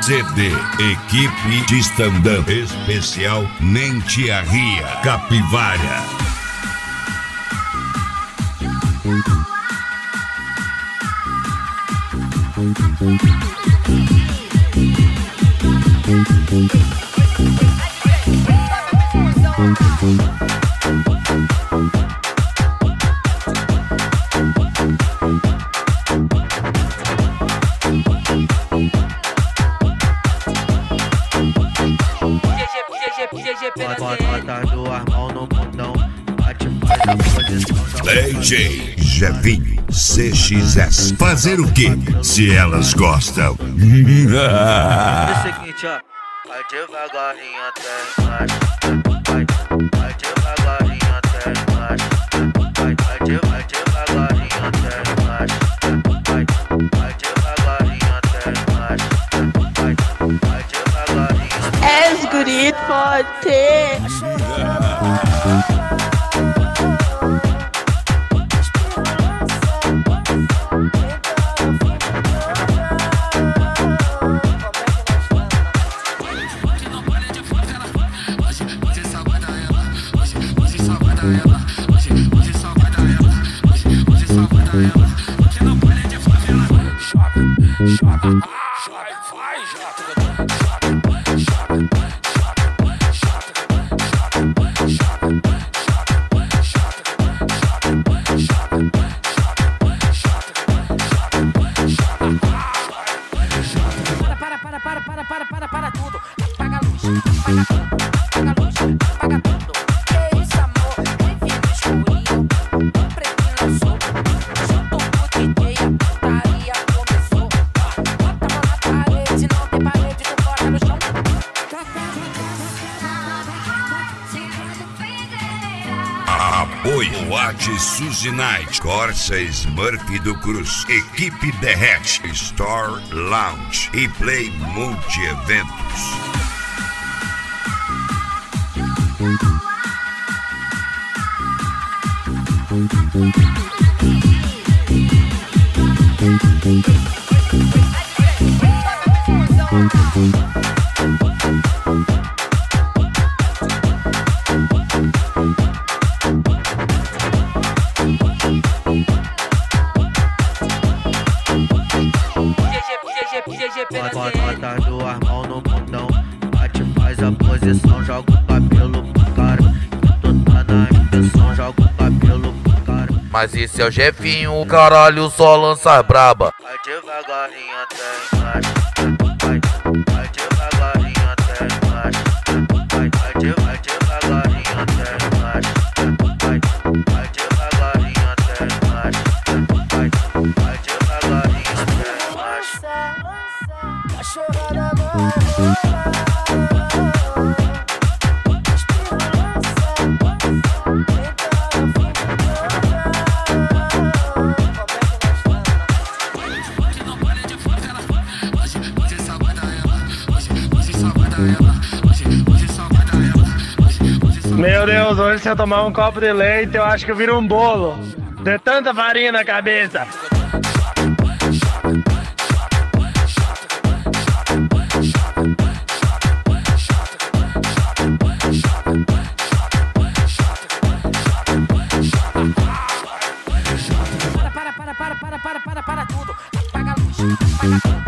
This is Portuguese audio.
CD, equipe de stand-up especial Nem Te Arria, Capivara. Bota duas mãos no bundão, bate, faz a posição. DJ Jevinho CXS. Fazer o quê se elas gostam? É o seguinte, ó, vai devagarinho até embaixo, vai devagarinho até embaixo, vai devagarinho até embaixo, vai devagarinho até embaixo, vai devagarinho. És guri, pode ter. Para tudo. Apaga a luz, apaga a luz, apaga tudo. Que isso, amor? Enfim, no escurinho. Pretinho lançou. Junto com o DJ, a putaria começou. Bota a mão na parede, não tem parede, tu bota no chão. Apoio Boate Suzy Night, Corsa Smurf do Cruz, Equipe Derrete, Store Lounge e Play Multi-Eventos. Bota duas mãos no bundão, bate, faz a posição, joga o cabelo pro cara. Tu tá na intenção, joga o cabelo pro cara. Mas esse é o Jefinho, o caralho só lança braba. Vai devagarinho até embaixo, vai devagarinho até embaixo, vai devagarinho até embaixo, vai devagarinho até embaixo, vai devagarinho até embaixo. Cachorrada Meu Deus, hoje se eu tomar um copo de leite, eu acho que eu viro um bolo. De tanta farinha na cabeça. para tudo. Apaga a luz, apaga tudo.